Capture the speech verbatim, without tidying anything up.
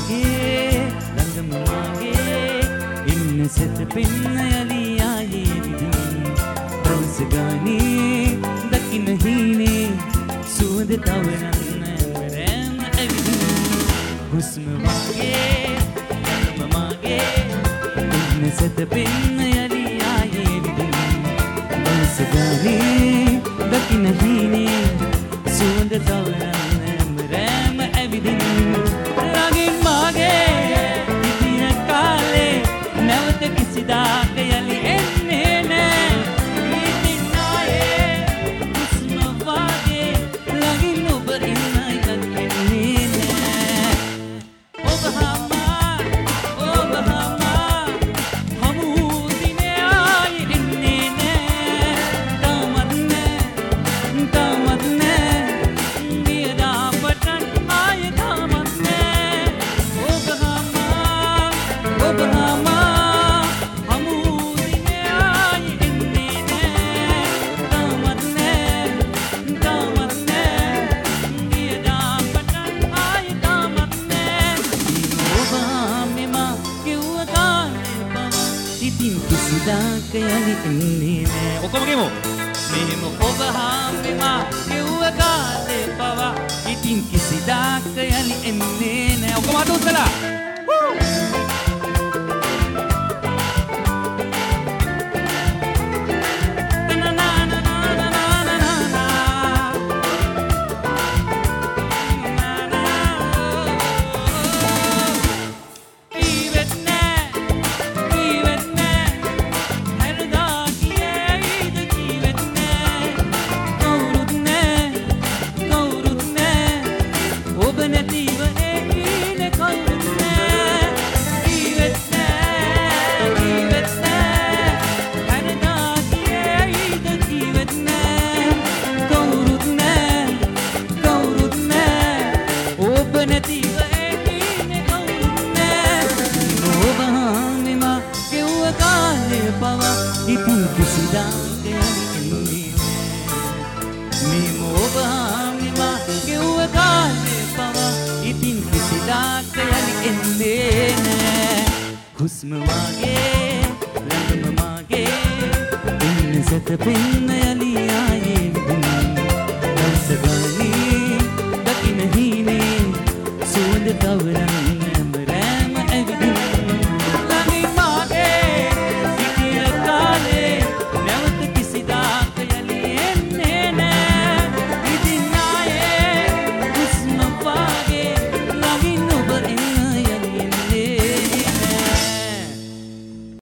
මාගේ ළඟම මාගේ ඉන්න සෙත පින්න යලි ආයේ විදින දවස ගානේ දකින්න හීනේ සුවඳ තවරන්න රැම ඇවිදින හුස්ම මාගේ ළඟම මාගේ ඉන්න සෙත පින්න යලි ආයේ විදින දවස ගානේ දකින්න හීනේ සුවඳ තවරන්න රැම ඇවිදින ළඟින් මාගේ ඉතින කාලේ නැවත කිසිදාක යලි එන්නේ නෑ ඉතින් ආයේ හුස්ම වාගේ ළඟින් ඔබ ඉන්නයි දකින්නේ නෑ ඔබ හමා ඔබ හමා හමු දිනේ ආයේ එන්නේ නෑ තාමත් නෑ තාමත් නෑ නියදා පටන් ආයේ තාමත් නෑ ඔබ හමා ඔබ හමා හමු දිනේ ආයේ එන්නේ නෑ තාමත් නෑ තාමත් නෑ නියදා පටන් ආයේ තාමත් නෑ ඔබ මෙමා කිව්ව කාලේ බව ඉතින් කිසිදාක යලි එන්නේ නෑ ඔක්කොම ගෙමු මෙහෙම ඔබ මෙමා කිව්ව කාලේ බව ඉතින් කිසිදාක යලි එන්නේ නෑ ඔක්කොම අත උස්සලා ඉතින් කිසිදාක යලි එන්නේ නෑ මේ මොබාමිමා කිව්ව කාලේ පව ඉතින් කිසිදාක යලි එන්නේ නෑ හුස්ම වාගේ ළඟම මාගේ ඉන්න සැත පින්න යලි ආයේ විදින දවස ගානේ දකින්න හීනේ සුවඳ තවරන